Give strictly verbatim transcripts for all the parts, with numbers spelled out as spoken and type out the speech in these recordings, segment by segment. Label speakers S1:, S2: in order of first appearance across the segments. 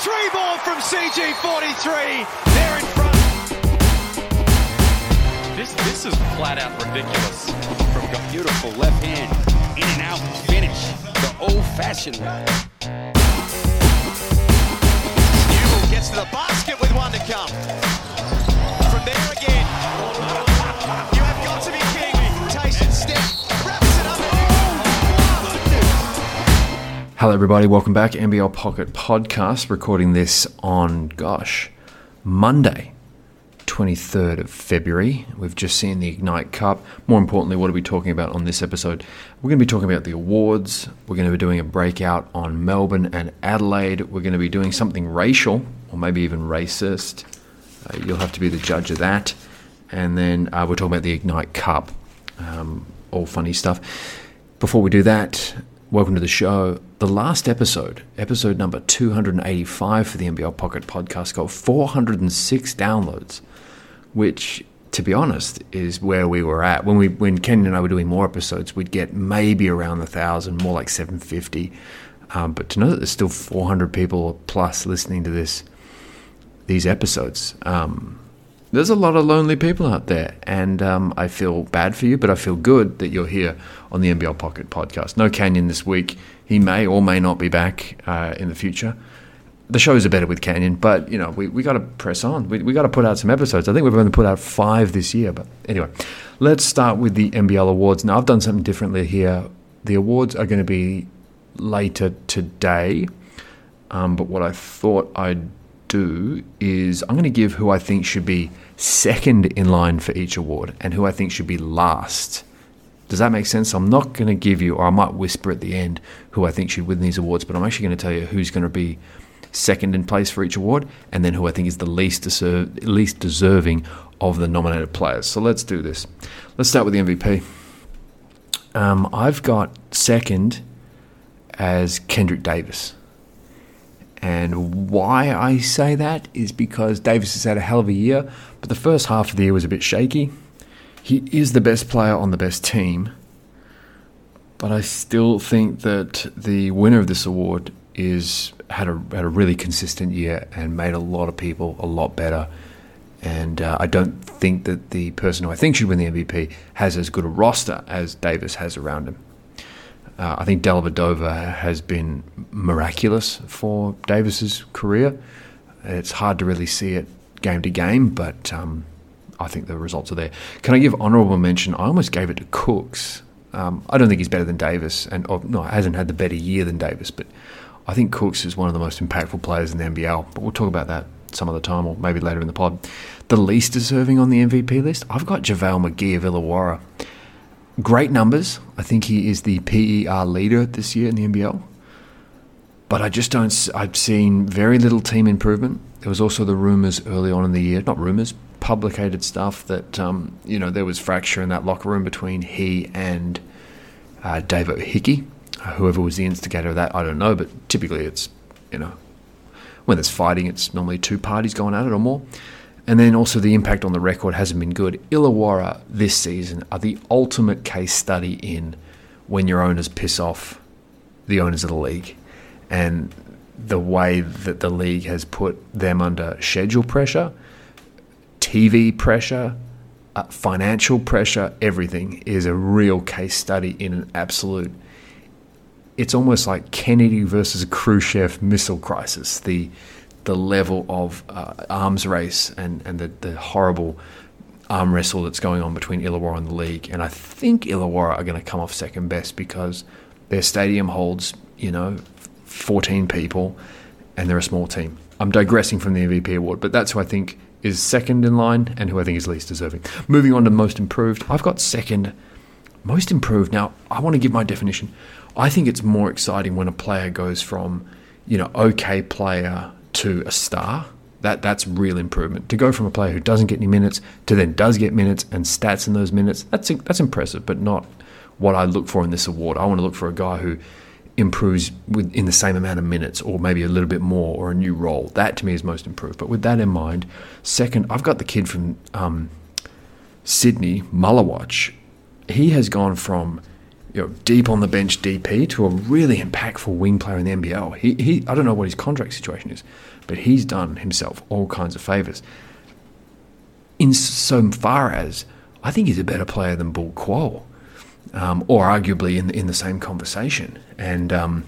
S1: Three ball from C G forty-three. They're in front.
S2: This this is flat out ridiculous.
S3: From a beautiful left hand, in and out finish, the old-fashioned way.
S1: Newell gets to the basket with one to come. From there again. You have got to be kidding me. Tyson step, wraps it up.
S4: Hello everybody, welcome back. N B L Pocket Podcast, recording this on, gosh, Monday, twenty-third of February. We've just seen the Ignite Cup. More importantly, what are we talking about on this episode? We're going to be talking about the awards. We're going to be doing a breakout on Melbourne and Adelaide. We're going to be doing something racial, or maybe even racist. Uh, you'll have to be the judge of that. And then uh, we're talking about the Ignite Cup. Um, all funny stuff. Before we do that, welcome to the show. The last episode, episode number two hundred eighty-five for the N B L Pocket Podcast, got four hundred six downloads, which, to be honest, is where we were at. When we, when Ken and I were doing more episodes, we'd get maybe around one thousand, more like seven hundred fifty. Um, but to know that there's still four hundred people plus listening to this, these episodes, um, there's a lot of lonely people out there, and um, I feel bad for you, but I feel good that you're here on the N B L Pocket Podcast. No Canyon this week. He may or may not be back uh, in the future. The shows are better with Canyon, but you know we, we got to press on. We we got to put out some episodes. I think we've only put out five this year, but anyway, let's start with the N B L awards. Now I've done something differently here. The awards are going to be later today, um, but what I thought I'd do is I'm going to give who I think should be second in line for each award and who I think should be last. Does that make sense? I'm not going to give you, or I might whisper at the end, who I think should win these awards, but I'm actually going to tell you who's going to be second in place for each award, and then who I think is the least deserve, least deserving of the nominated players. So let's do this. Let's start with the M V P. Um, I've got second as Kendrick Davis. And why I say that is because Davis has had a hell of a year, but the first half of the year was a bit shaky. He is the best player on the best team, but I still think that the winner of this award is had a had a really consistent year and made a lot of people a lot better. And uh, I don't think that the person who I think should win the M V P has as good a roster as Davis has around him. Uh, I think Dellavedova has been miraculous for Davis's career. It's hard to really see it game to game, but um, I think the results are there. Can I give honourable mention? I almost gave it to Cooks. Um, I don't think he's better than Davis, and or, no, hasn't had the better year than Davis, but I think Cooks is one of the most impactful players in the N B L. But we'll talk about that some other time, or maybe later in the pod. The least deserving on the M V P list, I've got JaVale McGee of Illawarra. Great numbers. I think he is the P E R leader this year in the N B L. But I just don't... I've seen very little team improvement. There was also the rumours early on in the year, not rumours, publicated stuff that, um, you know, there was fracture in that locker room between he and uh, Dave Hickey. Uh, whoever was the instigator of that, I don't know, but typically it's, you know, when there's fighting, it's normally two parties going at it or more. And then also the impact on the record hasn't been good. Illawarra this season are the ultimate case study in when your owners piss off the owners of the league, and the way that the league has put them under schedule pressure, T V pressure, uh, financial pressure, everything is a real case study in an absolute... It's almost like Kennedy versus Khrushchev missile crisis. The the level of uh, arms race and, and the, the horrible arm wrestle that's going on between Illawarra and the league. And I think Illawarra are going to come off second best because their stadium holds, you know, fourteen people and they're a small team. I'm digressing from the M V P award, but that's who I think is second in line and who I think is least deserving. Moving on to most improved, I've got second most improved. Now, I want to give my definition. I think it's more exciting when a player goes from, you know, okay player to a star. That that's real improvement. To go from a player who doesn't get any minutes to then does get minutes and stats in those minutes, that's that's impressive, but not what I look for in this award. I want to look for a guy who improves with in the same amount of minutes or maybe a little bit more or a new role. That to me is most improved. But with that in mind, second, I've got the kid from um, Sydney, Mullawatch. He has gone from you know, deep on the bench D P to a really impactful wing player in the N B L. He, he, I don't know what his contract situation is, but he's done himself all kinds of favours. In so far as I think he's a better player than Bul Kuol, um, or arguably in the, in the same conversation. And um,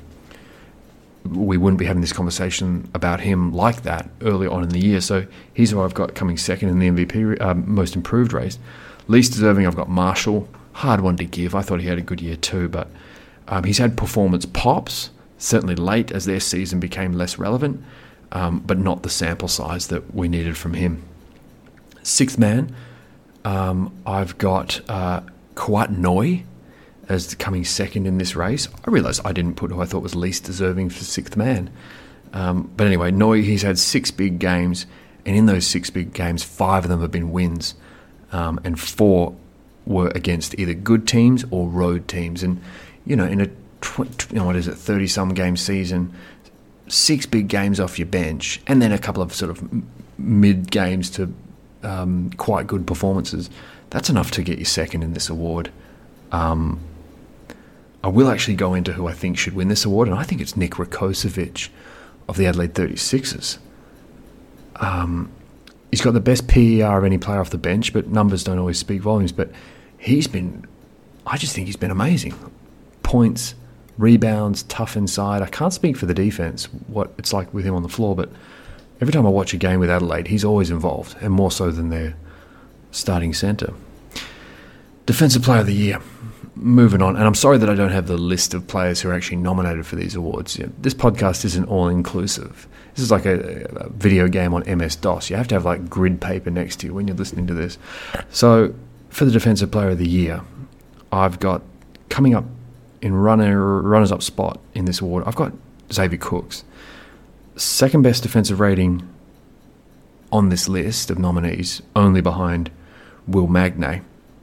S4: we wouldn't be having this conversation about him like that early on in the year. So he's who I've got coming second in the M V P, uh, most improved race. Least deserving, I've got Marshall. Hard one to give. I thought he had a good year too, but um, he's had performance pops, certainly late as their season became less relevant, um, but not the sample size that we needed from him. Sixth man, um, I've got uh, Kouat Noi as coming second in this race. I realised I didn't put who I thought was least deserving for sixth man. Um, but anyway, Noi, he's had six big games, and in those six big games, five of them have been wins, um, and four were against either good teams or road teams. And, you know, in a, tw- you know, what is it, thirty-some game season, six big games off your bench, and then a couple of sort of mid games to um, quite good performances, that's enough to get you second in this award. Um, I will actually go into who I think should win this award, and I think it's Nick Rakocevic of the Adelaide thirty-sixers. Um, he's got the best P E R of any player off the bench, but numbers don't always speak volumes. But he's been, I just think he's been amazing. Points, rebounds, tough inside. I can't speak for the defense, what it's like with him on the floor, but every time I watch a game with Adelaide, he's always involved, and more so than their starting centre. Defensive Player of the Year. Moving on, and I'm sorry that I don't have the list of players who are actually nominated for these awards. You know, this podcast isn't all-inclusive. This is like a, a video game on M S DOS. You have to have like grid paper next to you when you're listening to this. So, for the Defensive Player of the Year, I've got, coming up in runner, runners-up spot in this award, I've got Xavier Cooks. Second best defensive rating on this list of nominees, only behind Will Magnay.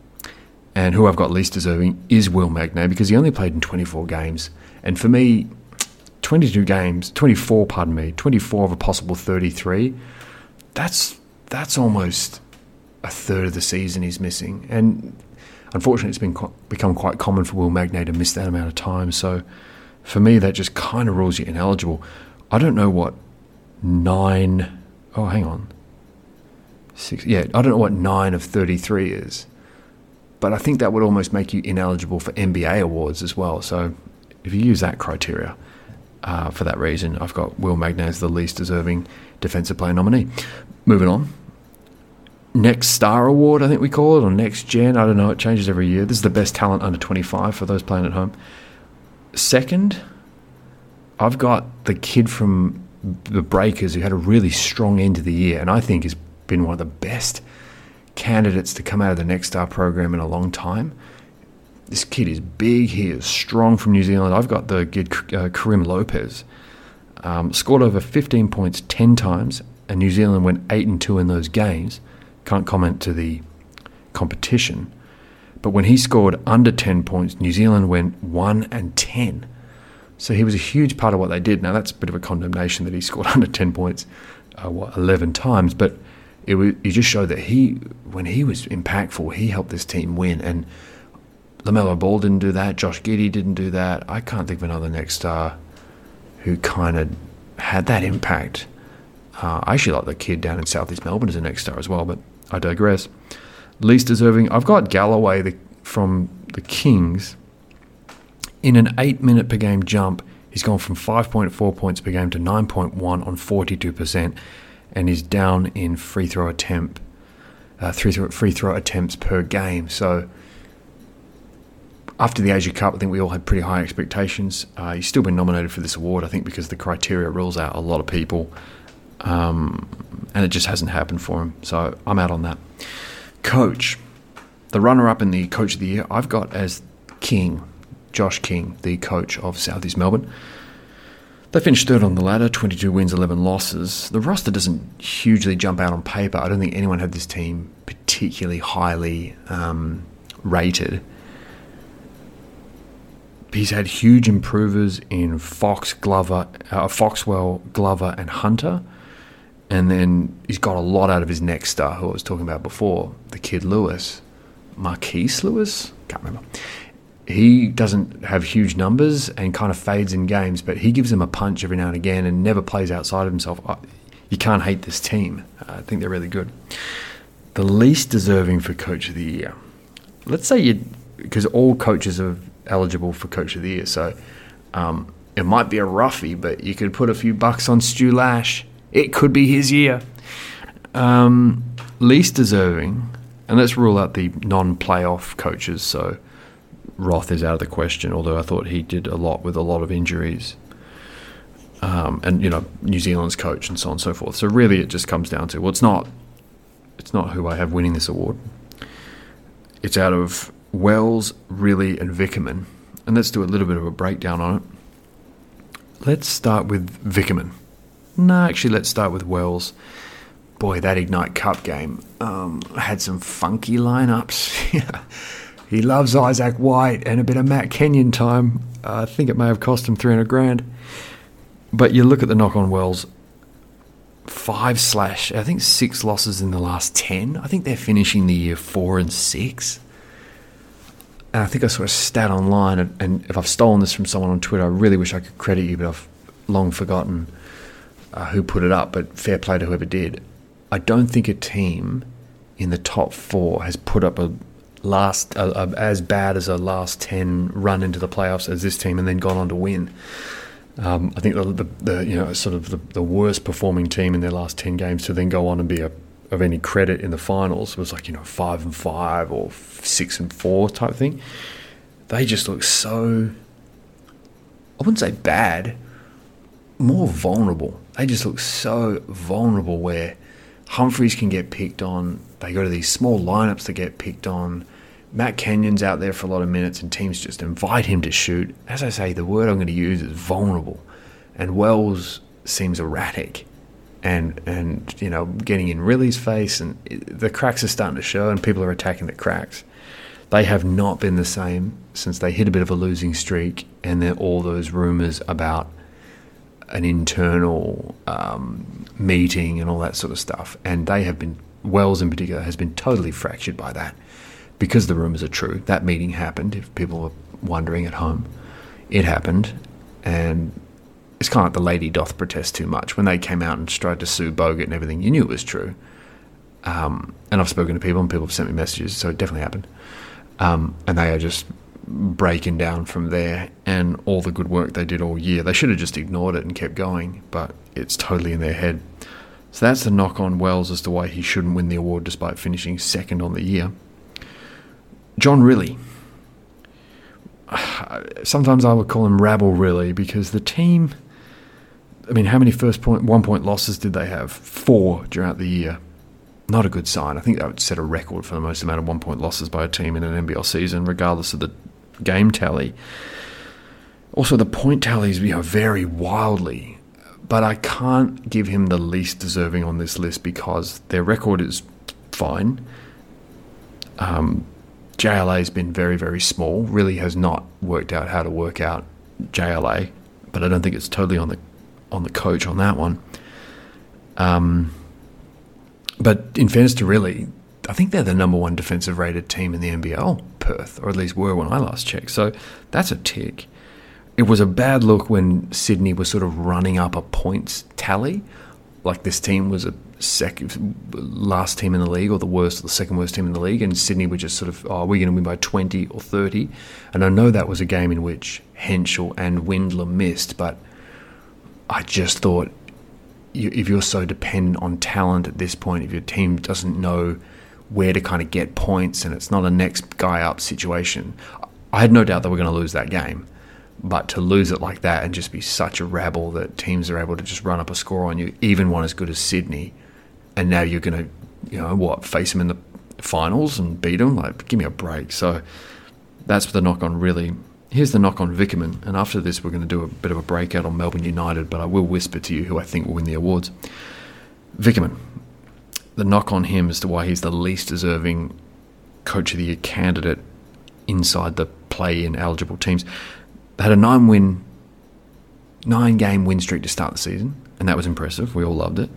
S4: And who I've got least deserving is Will Magnay, because he only played in twenty-four games. And for me, twenty-two games, twenty-four, pardon me, twenty-four of a possible thirty-three, that's that's almost a third of the season he's missing. And unfortunately, it's been become quite common for Will Magnay to miss that amount of time. So for me, that just kind of rules you ineligible. I don't know what nine, oh, hang on. Six, yeah, I don't know what nine of thirty-three is. But I think that would almost make you ineligible for N B A awards as well. So if you use that criteria, uh, for that reason, I've got Will Magnay as the least deserving defensive player nominee. Moving on. Next Star Award, I think we call it, or Next Gen. I don't know. It changes every year. This is the best talent under twenty-five for those playing at home. Second, I've got the kid from the Breakers who had a really strong end of the year, and I think has been one of the best candidates to come out of the Next Star program in a long time. This kid is big. He is strong from New Zealand. I've got the kid uh, Karim Lopez. Um, scored over fifteen points ten times, and New Zealand went eight and two in those games. Can't comment to the competition. But when he scored under ten points, New Zealand went one and ten. So he was a huge part of what they did. Now, that's a bit of a condemnation that he scored under ten points uh, what, eleven times, but It, was, it just showed that he, when he was impactful, he helped this team win. And LaMelo Ball didn't do that. Josh Giddey didn't do that. I can't think of another Next Star who kind of had that impact. Uh, I actually like the kid down in Southeast Melbourne as a Next Star as well, but I digress. Least deserving, I've got Galloway the, from the Kings. In an eight-minute per game jump, he's gone from five point four points per game to nine point one on forty-two percent. And he's down in free throw attempt, uh, free throw, free throw attempts per game. So after the Asia Cup, I think we all had pretty high expectations. Uh, he's still been nominated for this award, I think, because the criteria rules out a lot of people, um, and it just hasn't happened for him. So I'm out on that. Coach, the runner-up in the Coach of the Year, I've got as King, Josh King, the coach of Southeast Melbourne. They finished third on the ladder, twenty-two wins, eleven losses. The roster doesn't hugely jump out on paper. I don't think anyone had this team particularly highly um, rated. He's had huge improvers in Fox, Glover, uh, Foxwell, Glover, and Hunter. And then he's got a lot out of his Next Star, who I was talking about before, the kid Lewis. Marquise Lewis? Can't remember. he doesn't have huge numbers and kind of fades in games, but he gives them a punch every now and again and never plays outside of himself. You can't hate this team. I think they're really good. The least deserving for Coach of the Year. Let's say you, because all coaches are eligible for Coach of the Year, so um, it might be a roughie, but you could put a few bucks on Stu Lash. It could be his year. Um, least deserving, and let's rule out the non-playoff coaches, so Roth is out of the question, although I thought he did a lot with a lot of injuries. Um, and, you know, New Zealand's coach and so on and so forth. So really it just comes down to, well, it's not, it's not who I have winning this award. It's out of Wells, Riley and Vickerman. And let's do a little bit of a breakdown on it. Let's start with Vickerman. No, actually, let's start with Wells. Boy, that Ignite Cup game um, had some funky lineups. He loves Isaac White and a bit of Matt Kenyon time. Uh, I think it may have cost him three hundred grand. But you look at the knock on Wells, five slash, I think six losses in the last ten. I think they're finishing the year four and six. And I think I saw a stat online, and, and if I've stolen this from someone on Twitter, I really wish I could credit you, but I've long forgotten uh, who put it up, but fair play to whoever did. I don't think a team in the top four has put up a last a, a, as bad as a last ten run into the playoffs as this team and then gone on to win. Um, I think the, the, the you know sort of the, the worst performing team in their last ten games to then go on and be a, of any credit in the finals was like, you know, five and five or six and four type thing. They just look so, I wouldn't say bad, more vulnerable. They just look so vulnerable where Humphreys can get picked on. They go to these small lineups that get picked on. Matt Kenyon's out there for a lot of minutes and teams just invite him to shoot. As I say, the word I'm going to use is vulnerable. And Wells seems erratic and, and you know, getting in Riley's face, and it, the cracks are starting to show and people are attacking the cracks. They have not been the same since they hit a bit of a losing streak, and then all those rumours about an internal um, meeting and all that sort of stuff. And they have been, Wells in particular, has been totally fractured by that. Because the rumours are true, that meeting happened, if people were wondering at home. It happened, and it's kind of like the lady doth protest too much. When they came out and tried to sue Bogut and everything, you knew it was true. Um, and I've spoken to people, and people have sent me messages, so it definitely happened. Um, and they are just breaking down from there, and all the good work they did all year. They should have just ignored it and kept going, but it's totally in their head. So that's the knock on Wells as to why he shouldn't win the award despite finishing second on the year. John Riley. Sometimes I would call him Rabble Riley because the team, I mean, how many first point, one point losses did they have? Four throughout the year. Not a good sign. I think that would set a record for the most amount of one point losses by a team in an N B L season, regardless of the game tally. Also, the point tallies, you know, vary wildly, but I can't give him the least deserving on this list because their record is fine. Um, J L A has been very, very small. Really has not worked out how to work out J L A, but I don't think it's totally on the on the coach on that one. Um, but in fairness to Riley, I think they're the number one defensive rated team in the N B L, Perth, or at least were when I last checked. So that's a tick. It was a bad look when Sydney was sort of running up a points tally, like this team was a second last team in the league or the worst or the second worst team in the league, and Sydney were just sort of, oh, we're going to win by twenty or thirty. And I know that was a game in which Henschel and Windler missed, but I just thought, you, if you're so dependent on talent at this point, if your team doesn't know where to kind of get points and it's not a next guy up situation, I had no doubt that we're going to lose that game. But to lose it like that and just be such a rabble that teams are able to just run up a score on you, even one as good as Sydney, and now you're going to, you know, what, face them in the finals and beat them? Like, give me a break. So that's the knock on Riley. Here's the knock on Vickerman, and after this we're going to do a bit of a breakout on Melbourne United, but I will whisper to you who I think will win the awards. Vickerman, the knock on him as to why he's the least deserving Coach of the Year candidate inside the play-in eligible teams. They had a nine-win, nine-game win streak to start the season, and that was impressive. We all loved it.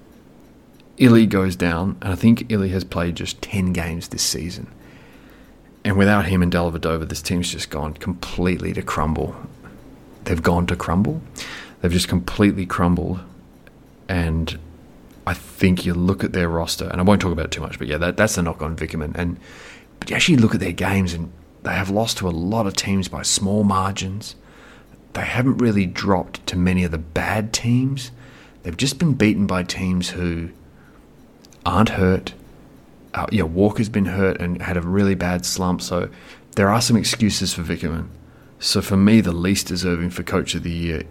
S4: Illy goes down, and I think Illy has played just ten games this season. And without him and Dellavedova, this team's just gone completely to crumble. They've gone to crumble. They've just completely crumbled. And I think you look at their roster, and I won't talk about it too much, but yeah, that, that's the knock on Vickerman. And but you actually look at their games, and they have lost to a lot of teams by small margins. They haven't really dropped to many of the bad teams. They've just been beaten by teams who aren't hurt. Uh, yeah, Walker's been hurt and had a really bad slump, so there are some excuses for Vickerman. So for me, the least deserving for Coach of the Year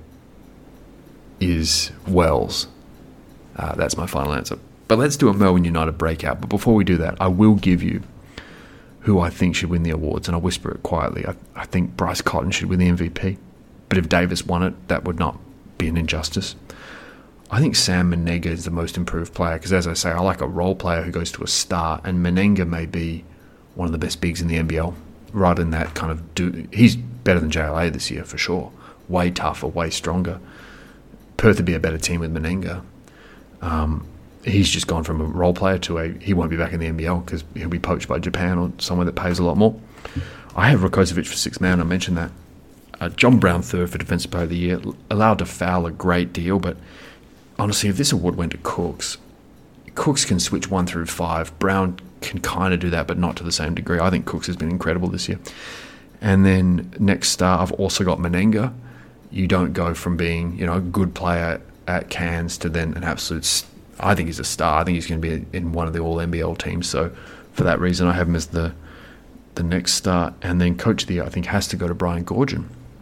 S4: is Wells. Uh, that's my final answer. But let's do a Melbourne United breakout. But before we do that, I will give you who I think should win the awards, and I'll whisper it quietly. I, I think Bryce Cotton should win the M V P. But if Davis won it, that would not be an injustice. I think Sam Menenga is the most improved player because, as I say, I like a role player who goes to a star, and Menenga may be one of the best bigs in the N B L. Rather than that kind of do, he's better than J L A this year for sure. Way tougher, way stronger. Perth would be a better team with Menenga. Um, he's just gone from a role player to a he won't be back in the N B L because he'll be poached by Japan or somewhere that pays a lot more. I have Rakocevic for sixth man. I mentioned that. Uh, John Brown third for Defensive Player of the Year. Allowed to foul a great deal, but honestly, if this award went to Cooks, Cooks can switch one through five. Brown can kind of do that, but not to the same degree. I think Cooks has been incredible this year. And then next star, I've also got Menenga. You don't go from being, you know, a good player at Cairns to then an absolute. St- I think he's a star. I think he's going to be in one of the All N B L teams. So for that reason, I have him as the the next star. And then Coach of the Year, I think, has to go to Brian Goorjian.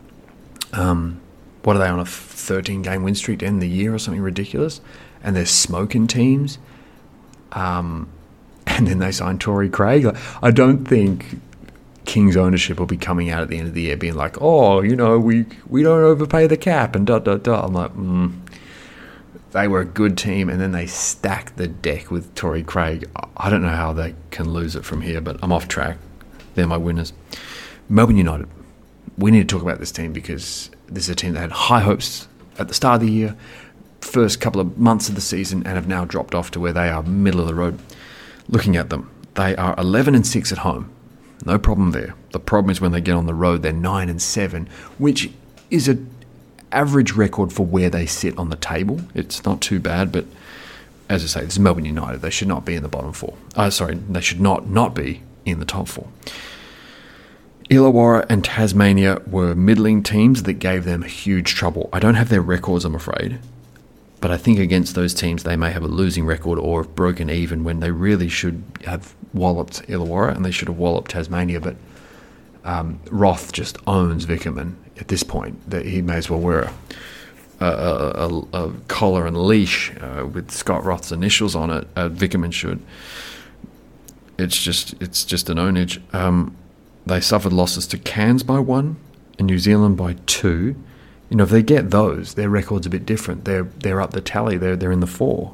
S4: Um, what are they on, a thirteen-game win streak to end the year or something ridiculous? And they're smoking teams. Um, and then they signed Torrey Craig. I don't think Kings ownership will be coming out at the end of the year being like, oh, you know, we we don't overpay the cap and dot, dot, dot. I'm like, mm. They were a good team, and then they stacked the deck with Torrey Craig. I don't know how they can lose it from here, but I'm off track. They're my winners. Melbourne United. We need to talk about this team because this is a team that had high hopes at the start of the year, first couple of months of the season, and have now dropped off to where they are middle of the road. Looking at them, they are eleven and six at home. No problem there. The problem is when they get on the road, they're nine and seven, which is a average record for where they sit on the table. It's not too bad, but as I say, this is Melbourne United. They should not be in the bottom four. Uh, sorry, they should not not be in the top four. Illawarra and Tasmania were middling teams that gave them huge trouble. I don't have their records, I'm afraid, but I think against those teams they may have a losing record or have broken even when they really should have walloped Illawarra and they should have walloped Tasmania, but um, Roth just owns Vickerman at this point. That he may as well wear a, a, a, a collar and leash uh, with Scott Roth's initials on it. Uh, Vickerman should. It's just it's just an ownage. Um, They suffered losses to Cairns by one and New Zealand by two. You know, if they get those, their record's a bit different. They're they're up the tally. They're they're in the four.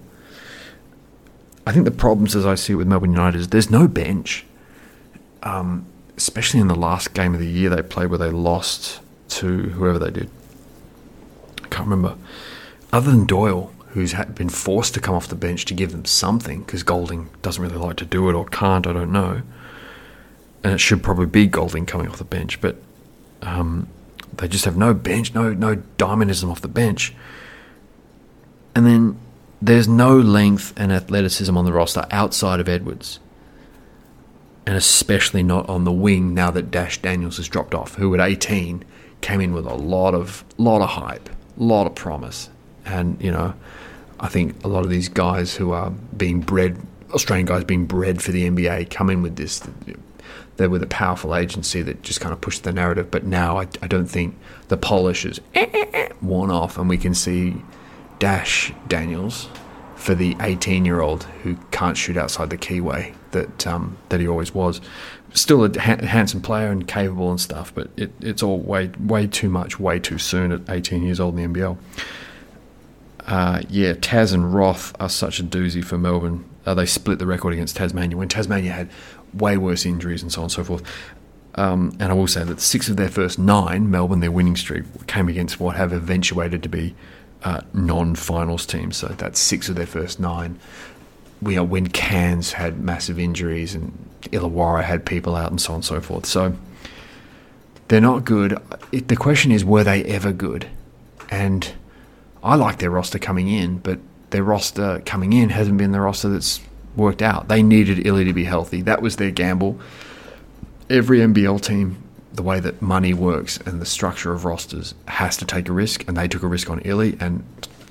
S4: I think the problems, as I see it with Melbourne United, is there's no bench. Um, especially in the last game of the year they played where they lost to whoever they did. I can't remember. Other than Doyle, who's had been forced to come off the bench to give them something, because Golding doesn't really like to do it or can't, I don't know. And it should probably be Golding coming off the bench, but um, they just have no bench, no no dynamism off the bench. And then there's no length and athleticism on the roster outside of Edwards, and especially not on the wing now that Dash Daniels has dropped off, who at eighteen came in with a lot of lot of hype, a lot of promise. And, you know, I think a lot of these guys who are being bred, Australian guys being bred for the N B A, come in with this. They're with a powerful agency that just kind of pushed the narrative. But now I, I don't think the polish is worn off, and we can see Dash Daniels for the eighteen-year-old who can't shoot outside the keyway that um, that he always was. Still a ha- handsome player and capable and stuff, but it, it's all way way too much, way too soon at eighteen years old in the N B L. Uh, yeah, Taz and Roth are such a doozy for Melbourne. Uh, they split the record against Tasmania when Tasmania had way worse injuries and so on and so forth. Um, and I will say that six of their first nine, Melbourne, their winning streak, came against what have eventuated to be uh, non-finals teams. So that's six of their first nine. you know, when Cairns had massive injuries and Illawarra had people out and so on and so forth. So they're not good. It, the question is, were they ever good? And I like their roster coming in, but their roster coming in hasn't been the roster that's worked out. They needed Illy to be healthy. That was their gamble. Every N B L team, the way that money works and the structure of rosters, has to take a risk, and they took a risk on Illy, and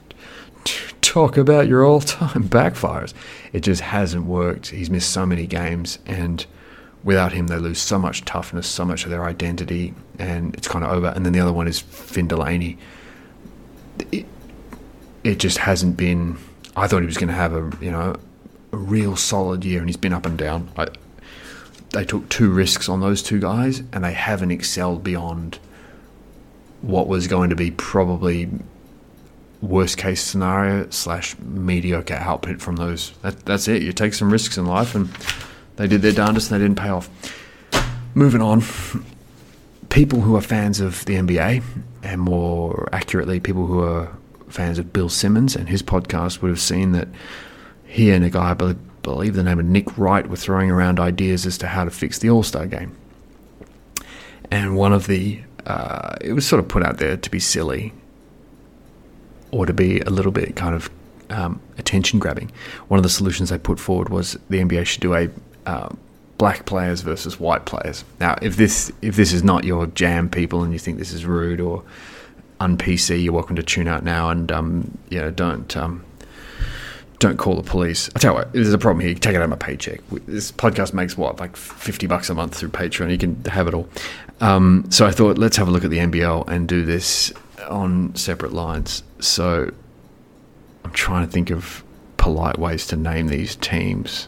S4: talk about your all-time backfires. It just hasn't worked. He's missed so many games, and without him they lose so much toughness, so much of their identity, and it's kind of over. And then the other one is Finn Delaney. It, it just hasn't been... I thought he was going to have a, you know, a real solid year, and he's been up and down. I, they took two risks on those two guys, and they haven't excelled beyond what was going to be probably worst case scenario slash mediocre output from those. That, that's it. You take some risks in life, and they did their darndest and they didn't pay off. Moving on, people who are fans of the N B A, and more accurately, people who are fans of Bill Simmons and his podcast, would have seen that he and a guy, I believe, believe the name of Nick Wright, were throwing around ideas as to how to fix the All-Star game. And one of the, uh, it was sort of put out there to be silly or to be a little bit kind of um, attention-grabbing. One of the solutions they put forward was the N B A should do a uh, black players versus white players. Now, if this if this is not your jam, people, and you think this is rude or un-P C, you're welcome to tune out now, and um, you know, don't... Um, Don't call the police. I tell you what, there's a problem here. You take it out of my paycheck. This podcast makes what, like fifty bucks a month through Patreon. You can have it all. Um, so I thought, let's have a look at the N B L and do this on separate lines. So I'm trying to think of polite ways to name these teams.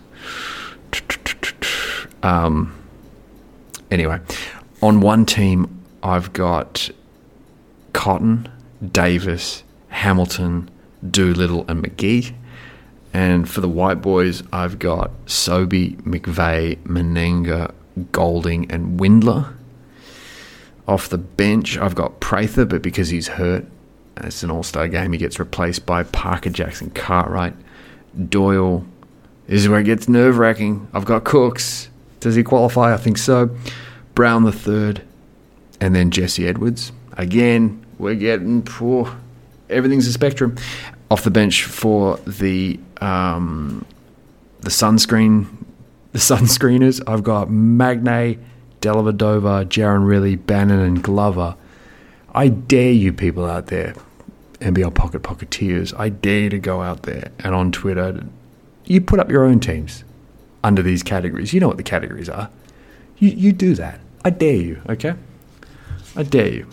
S4: Um, anyway, on one team, I've got Cotton, Davis, Hamilton, Doolittle, and McGee. And for the white boys, I've got Sobey, McVeigh, Menenga, Golding, and Windler. Off the bench, I've got Prather, but because he's hurt, it's an all-star game, he gets replaced by Parker Jackson Cartwright. Doyle, this is where it gets nerve-wracking. I've got Cooks. Does he qualify? I think so. Brown the third, and then Jesse Edwards. Again, we're getting poor. Everything's a spectrum. Off the bench for the um, the sunscreen, the sunscreeners, I've got Magnay, Dellavedova, Jaron Riley, Bannon, and Glover. I dare you people out there, N B L Pocket Pocketeers, I dare you to go out there and on Twitter, you put up your own teams under these categories. You know what the categories are. You you do that. I dare you, okay? I dare you.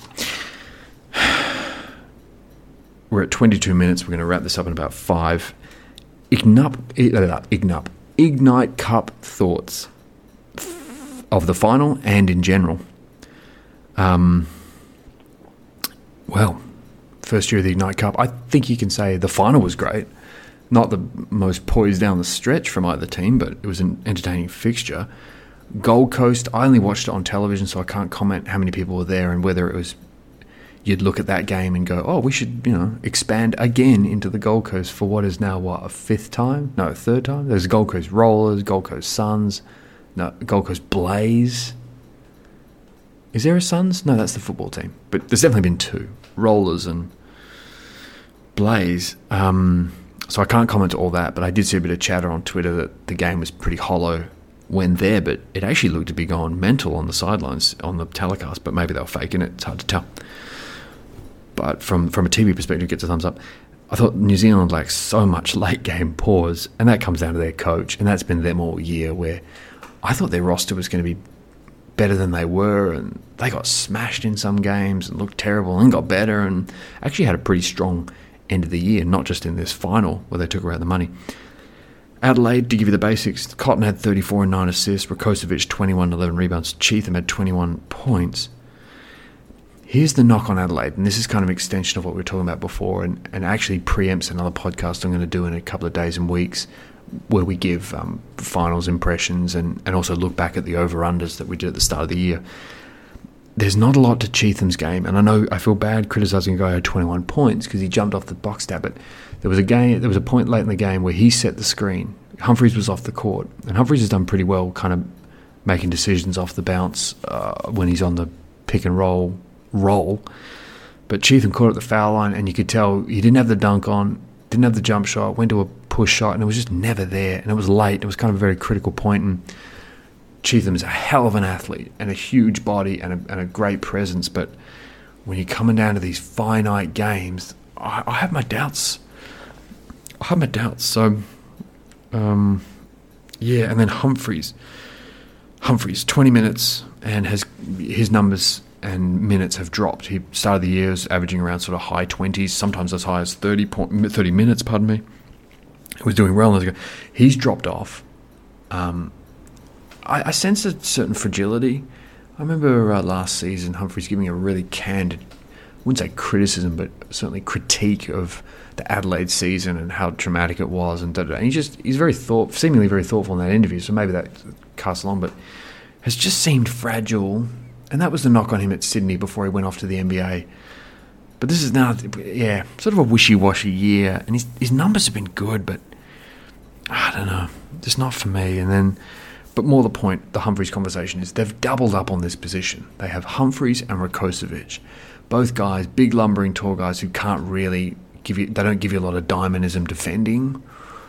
S4: We're at twenty-two minutes. We're going to wrap this up in about five. Ignite, Ignite, Ignite Cup thoughts of the final and in general. Um, well, first year of the Ignite Cup, I think you can say the final was great. Not the most poised down the stretch from either team, but it was an entertaining fixture. Gold Coast, I only watched it on television, so I can't comment how many people were there and whether it was... You'd look at that game and go, oh, we should, you know, expand again into the Gold Coast for what is now, what, a fifth time? No, a third time? There's Gold Coast Rollers, Gold Coast Suns, no, Gold Coast Blaze. Is there a Suns? No, that's the football team. But there's definitely been two, Rollers and Blaze. Um, so I can't comment on all that, but I did see a bit of chatter on Twitter that the game was pretty hollow when there, but it actually looked to be going mental on the sidelines on the telecast, but maybe they were faking it. It's hard to tell. But from, from a T V perspective, it gets a thumbs up. I thought New Zealand lacked so much late game pause, and that comes down to their coach, and that's been them all year, where I thought their roster was going to be better than they were, and they got smashed in some games and looked terrible and got better, and actually had a pretty strong end of the year, not just in this final where they took away the money. Adelaide, to give you the basics, Cotton had thirty-four and nine assists, Rakocevic twenty-one and eleven rebounds, Cheatham had twenty-one points. Here's the knock on Adelaide, and this is kind of an extension of what we were talking about before, and, and actually preempts another podcast I'm going to do in a couple of days and weeks, where we give um, finals impressions and, and also look back at the over-unders that we did at the start of the year. There's not a lot to Cheatham's game, and I know I feel bad criticising a guy who had twenty-one points because he jumped off the box stat, but there was a game, there was a point late in the game where he set the screen. Humphries was off the court, and Humphries has done pretty well kind of making decisions off the bounce uh, when he's on the pick and roll roll. But Cheatham caught at the foul line, and you could tell he didn't have the dunk on, didn't have the jump shot, went to a push shot, and it was just never there, and it was late. It was kind of a very critical point, and Cheatham is a hell of an athlete and a huge body and a, and a great presence, but when you're coming down to these finite games, I, I have my doubts. I have my doubts. So, um, yeah, and then Humphries. Humphries, twenty minutes, and has his numbers and minutes have dropped. He started the year as averaging around sort of high twenties, sometimes as high as thirty, point, thirty minutes, pardon me. He was doing well. He's dropped off. Um, I, I sense a certain fragility. I remember uh, last season Humphries giving a really candid, I wouldn't say criticism, but certainly critique of the Adelaide season and how traumatic it was, and, and he just he's very thought, seemingly very thoughtful in that interview. So maybe that casts along, but has just seemed fragile, and that was the knock on him at Sydney before he went off to the N B A. But this is now, yeah, sort of a wishy-washy year, and his his numbers have been good, but I don't know, just not for me. And then, but more the point, the Humphries conversation is they've doubled up on this position. They have Humphries and Rakocevic, both guys, big lumbering tall guys who can't really give you, they don't give you a lot of dynamism defending,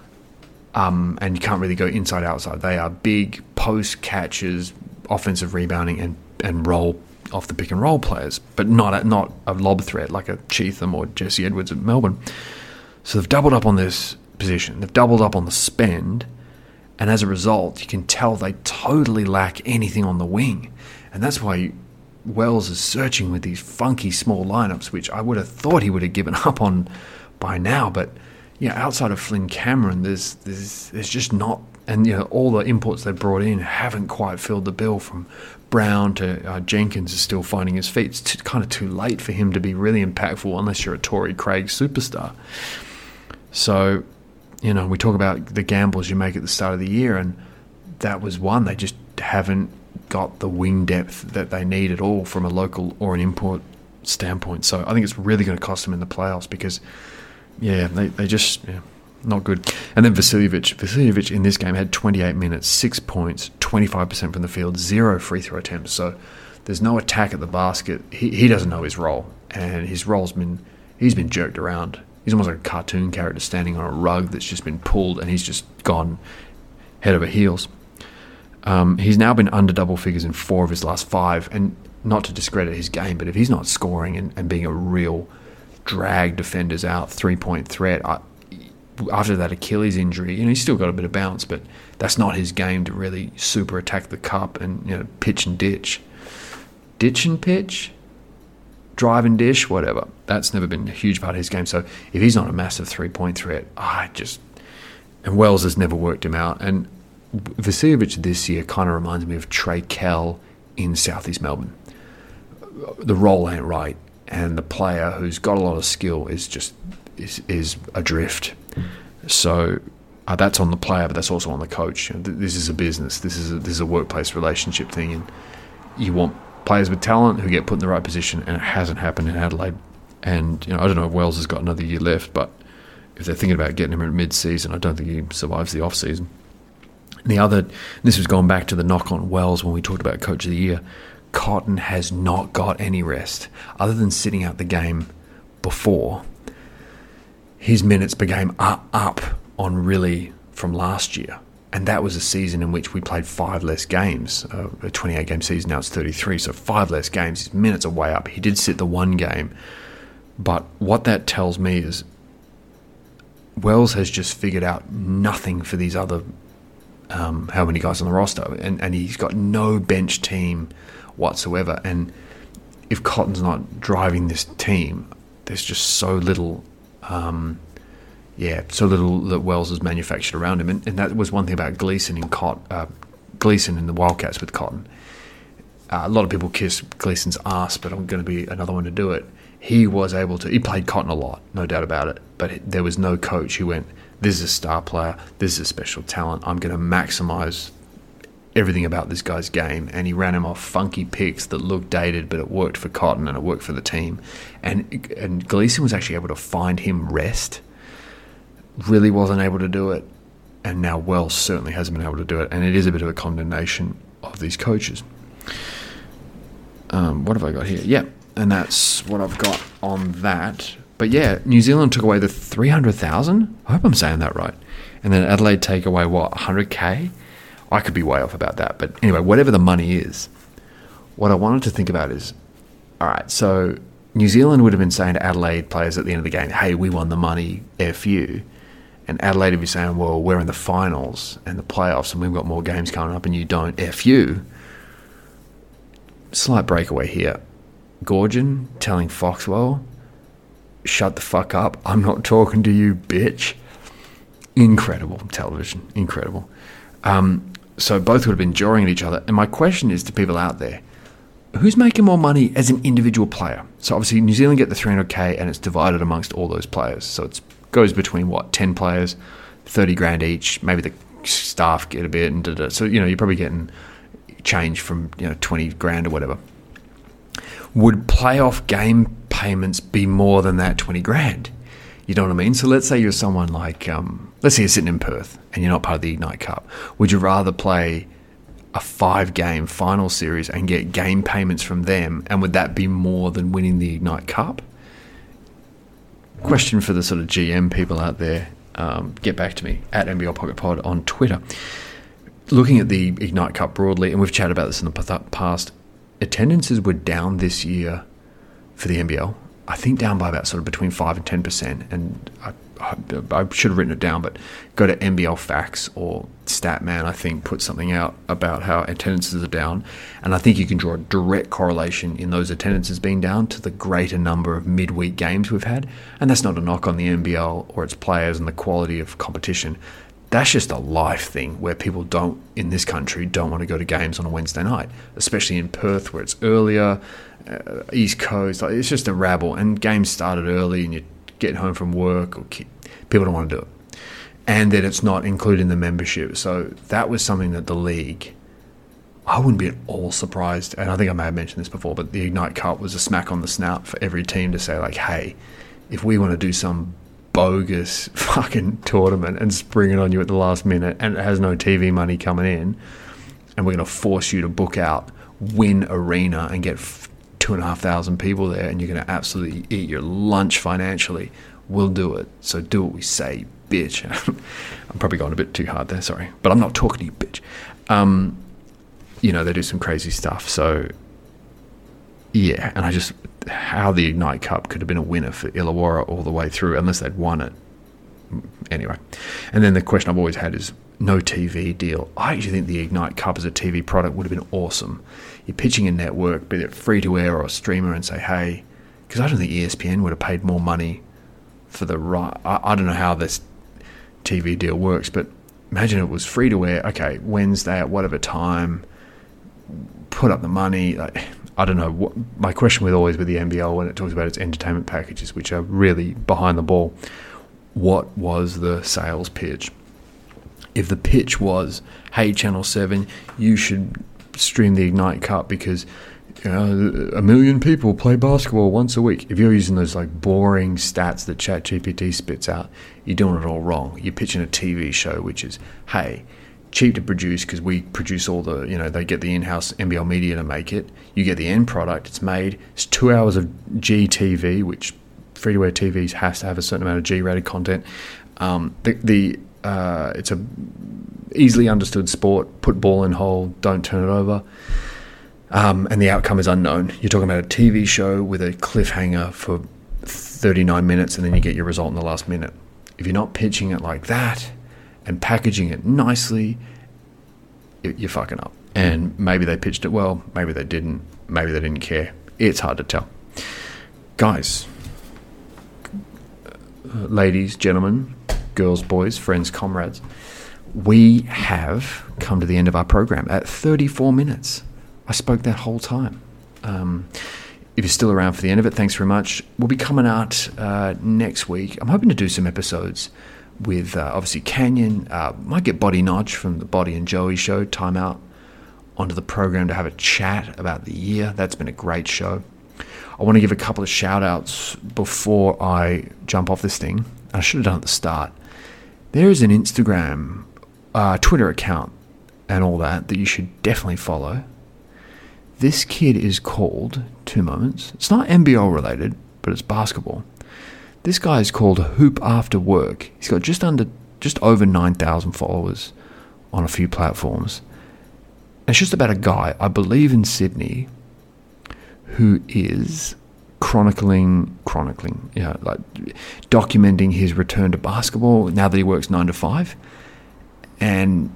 S4: um, and you can't really go inside outside. They are big post catchers, offensive rebounding, and and roll off the pick and roll players, but not a, not a lob threat like a Cheatham or Jesse Edwards at Melbourne. So they've doubled up on this position. They've doubled up on the spend, and as a result, you can tell they totally lack anything on the wing, and that's why Wells is searching with these funky small lineups, which I would have thought he would have given up on by now. But yeah, outside of Flynn Cameron, there's there's there's just not, and you know all the imports they brought in haven't quite filled the bill. From Brown to uh, Jenkins is still finding his feet. It's too, kind of too late for him to be really impactful unless you're a Torrey Craig superstar. So, you know, we talk about the gambles you make at the start of the year, and that was one. They just haven't got the wing depth that they need at all from a local or an import standpoint. So I think it's really going to cost them in the playoffs because, yeah, they, they just, yeah, not good. And then Vasiljevic. Vasiljevic in this game had twenty-eight minutes, six points, twenty-five percent from the field, zero free throw attempts. So there's no attack at the basket. He, he doesn't know his role, and his role's been, he's been jerked around. He's almost like a cartoon character standing on a rug that's just been pulled, and he's just gone head over heels. Um, he's now been under double figures in four of his last five, and not to discredit his game, but if he's not scoring and, and being a real drag defenders out, three-point threat, I, after that Achilles injury, you know, he's still got a bit of bounce, but that's not his game to really super attack the cup and, you know, pitch and ditch. Ditch and pitch? Drive and dish? Whatever. That's never been a huge part of his game. So if he's not a massive three-point threat, I just... And Wells has never worked him out, and Vasiljevic this year kind of reminds me of Trey Kell in Southeast Melbourne. The role ain't right, and the player who's got a lot of skill is just is, is adrift. So uh, that's on the player, but that's also on the coach. You know, th- this is a business. This is a, this is a workplace relationship thing, and you want players with talent who get put in the right position, and it hasn't happened in Adelaide. And you know, I don't know if Wells has got another year left, but if they're thinking about getting him in mid-season, I don't think he survives the off-season. The other, this was going back to the knock on Wells when we talked about Coach of the Year. Cotton has not got any rest. Other than sitting out the game before, his minutes per game are up on really from last year. And that was a season in which we played five less games. Uh, a twenty-eight game season, now it's thirty-three, so five less games. His minutes are way up. He did sit the one game. But what that tells me is Wells has just figured out nothing for these other Um, how many guys on the roster, and, and he's got no bench team whatsoever. And if Cotton's not driving this team, there's just so little, um, yeah, so little that Wells has manufactured around him. And, and that was one thing about Gleeson in Cot, uh, Gleeson in the Wildcats with Cotton. Uh, a lot of people kiss Gleeson's ass, but I'm going to be another one to do it. He was able to. He played Cotton a lot, no doubt about it. But it, there was no coach who went, this is a star player, this is a special talent, I'm going to maximise everything about this guy's game. And he ran him off funky picks that looked dated, but it worked for Cotton and it worked for the team. And and Gleeson was actually able to find him rest. Really wasn't able to do it. and now Wells certainly hasn't been able to do it, and it is a bit of a condemnation of these coaches. Um, what have I got here? Yeah, and that's what I've got on that. But yeah, New Zealand took away the three hundred thousand. I hope I'm saying that right. And then Adelaide take away, what, one hundred K? I could be way off about that. But anyway, whatever the money is, what I wanted to think about is, all right, so New Zealand would have been saying to Adelaide players at the end of the game, hey, we won the money, F you. And Adelaide would be saying, well, we're in the finals and the playoffs and we've got more games coming up and you don't, F you. Slight breakaway here. Gorgon telling Foxwell, shut the fuck up, I'm not talking to you, bitch. Incredible television, incredible. Um, so both would have been jawing at each other. And my question is to people out there, who's making more money as an individual player? So obviously New Zealand get the three hundred K and it's divided amongst all those players. So it goes between, what, ten players, thirty grand each. Maybe the staff get a bit. and da, da. So, you know, you're probably getting change from, you know, twenty grand or whatever. Would playoff game payments be more than that twenty grand? You know what I mean? So let's say you're someone like, um, let's say you're sitting in Perth and you're not part of the Ignite Cup. Would you rather play a five-game final series and get game payments from them, and would that be more than winning the Ignite Cup? Question for the sort of G M people out there. Um, get back to me at N B L Pocket Pod on Twitter. Looking at the Ignite Cup broadly, and we've chatted about this in the past, attendances were down this year for the N B L. I think down by about sort of between five and ten percent. And I, I, I should have written it down, but go to N B L Facts or Statman, I think, put something out about how attendances are down. And I think you can draw a direct correlation in those attendances being down to the greater number of midweek games we've had. And that's not a knock on the N B L or its players and the quality of competition. That's just a life thing where people don't, in this country, don't want to go to games on a Wednesday night, especially in Perth where it's earlier, uh, East Coast. Like, it's just a rabble, and games started early and you're getting home from work, or ki- people don't want to do it. And then it's not included in the membership. So that was something that the league, I wouldn't be at all surprised, and I think I may have mentioned this before, but the Ignite Cup was a smack on the snout for every team to say, like, hey, if we want to do some bogus fucking tournament and spring it on you at the last minute and it has no T V money coming in, and we're going to force you to book out Win Arena and get f- two and a half thousand people there, and you're going to absolutely eat your lunch financially, we'll do it. So do what we say, bitch. I'm probably going a bit too hard there, sorry, but I'm not talking to you, bitch. Um, you know, they do some crazy stuff. So yeah, and I just, how the Ignite Cup could have been a winner for Illawarra all the way through, unless they'd won it. Anyway. And then the question I've always had is no T V deal. I actually think the Ignite Cup as a T V product would have been awesome. You're pitching a network, be it free-to-air or a streamer, and say, hey, because I don't think E S P N would have paid more money for the right. I, I don't know how this T V deal works, but imagine it was free-to-air. Okay, Wednesday at whatever time, put up the money. Like, I don't know. What, my question with always with the N B L when it talks about its entertainment packages, which are really behind the ball, what was the sales pitch? If the pitch was, hey, Channel seven, you should stream the Ignite Cup because, you know, a million people play basketball once a week. If you're using those like boring stats that ChatGPT spits out, you're doing it all wrong. You're pitching a T V show which is, hey, cheap to produce because we produce all the, you know, they get the in-house N B L media to make it. You get the end product, it's made. It's two hours of G T V, which free-to-air T V has to have a certain amount of G-rated content. Um, the the uh, it's a easily understood sport. Put ball in hole, don't turn it over. Um, and the outcome is unknown. You're talking about a T V show with a cliffhanger for thirty-nine minutes and then you get your result in the last minute. If you're not pitching it like that and packaging it nicely, you're fucking up. And maybe they pitched it well, maybe they didn't, maybe they didn't care. It's hard to tell. Guys, uh, ladies, gentlemen, girls, boys, friends, comrades, we have come to the end of our program at thirty-four minutes. I spoke that whole time. Um, if you're still around for the end of it, thanks very much. We'll be coming out uh, next week. I'm hoping to do some episodes with uh, obviously Canyon. Uh, might get Body Notch from the Body and Joey show, Time Out, onto the program to have a chat about the year. That's been a great show. I want to give a couple of shout outs before I jump off this thing. I should have done it at the start. There is an Instagram uh, Twitter account and all that that you should definitely follow. This kid is called, two moments, it's not N B L related, but it's basketball. This guy is called Hoop After Work. He's got just under, just over nine thousand followers on a few platforms. And it's just about a guy, I believe in Sydney, who is chronicling, chronicling, you know, like documenting his return to basketball now that he works nine to five. And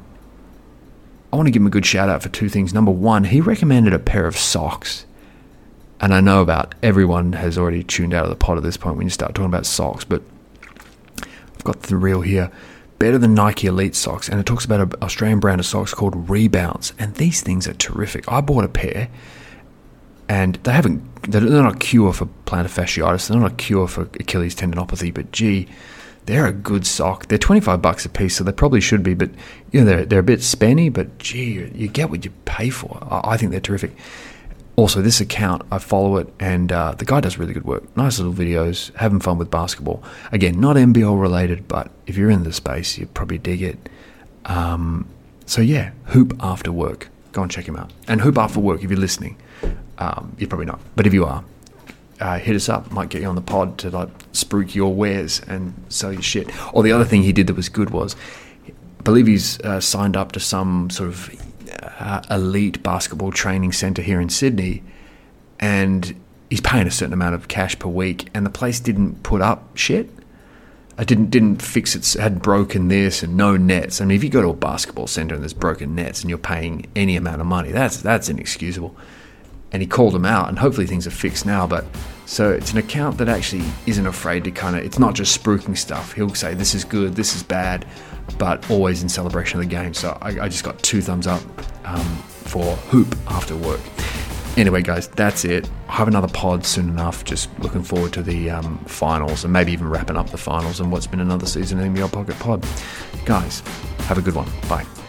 S4: I want to give him a good shout out for two things. Number one, he recommended a pair of socks. And I know about everyone has already tuned out of the pod at this point when you start talking about socks, but I've got the reel here. Better than Nike Elite socks. And it talks about an Australian brand of socks called Rebounds. And these things are terrific. I bought a pair, and they haven't, they're not a cure for plantar fasciitis. They're not a cure for Achilles tendinopathy, but gee, they're a good sock. They're twenty-five bucks a piece, so they probably should be, but you know, they're, they're a bit spenny, but gee, you get what you pay for. I, I think they're terrific. Also, this account, I follow it, and uh, the guy does really good work. Nice little videos, having fun with basketball. Again, not N B L related, but if you're in the space, you probably dig it. Um, so yeah, Hoop After Work. Go and check him out. And Hoop After Work, if you're listening, um, you're probably not, but if you are, uh, hit us up. Might get you on the pod to like spruik your wares and sell your shit. Or the other thing he did that was good was, I believe he's uh, signed up to some sort of Uh, elite basketball training center here in Sydney, and he's paying a certain amount of cash per week, and the place didn't put up shit. I didn't didn't fix it, had broken this and no nets. I mean, if you go to a basketball center and there's broken nets and you're paying any amount of money, that's that's inexcusable. And he called them out, and hopefully things are fixed now. But so it's an account that actually isn't afraid to kind of, it's not just spruiking stuff. He'll say this is good, this is bad, but always in celebration of the game. So I, I just got two thumbs up um, for Hoop After Work. Anyway, guys, that's it. I'll have another pod soon enough. Just looking forward to the um, finals, and maybe even wrapping up the finals and what's been another season of the N B L Pocket Pod. Guys, have a good one. Bye.